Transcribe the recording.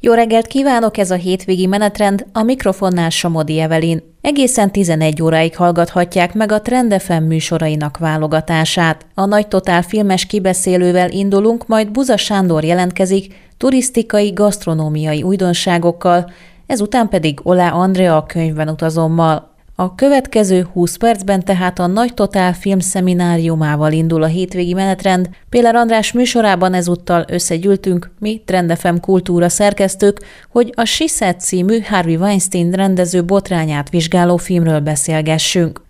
Jó reggelt kívánok, ez a hétvégi menetrend, a mikrofonnál Somodi Evelyn. Egészen 11 óráig hallgathatják meg a Trend FM műsorainak válogatását. A Nagy Totál filmes kibeszélővel indulunk, majd Buza Sándor jelentkezik turisztikai, gasztronómiai újdonságokkal, ezután pedig Olá Andrea a könyvben utazommal. A következő 20 percben tehát a Nagy Totál film szemináriumával indul a hétvégi menetrend. Péler András műsorában ezúttal összegyűltünk, mi Trend FM kultúra szerkesztők, hogy a She Said című Harvey Weinstein rendező botrányát vizsgáló filmről beszélgessünk.